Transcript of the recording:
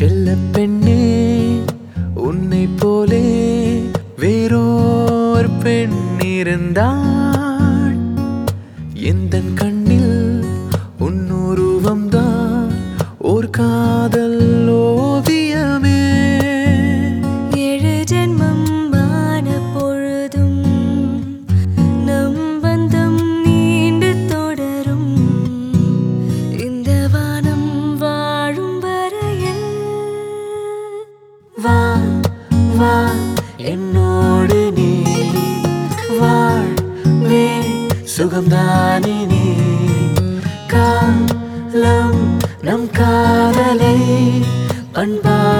செல்ல பெண்ணே உன்னை போலே வேறோர் பெண் இருந்தாள் எந்தன் கண்ணில் உன்னுருவம்தான் ஓர் காதல் ஓவியமே ஏழு ஜென்மம் ஆன பொழுதும் நம் பந்தம் நீண்டு தொடரும் இந்த வானம் வாழும் வரையில் வா வா என்னோடு நீ வாழ்வே சுகம்தானே நீ காலம் நம் காதலை அன்பா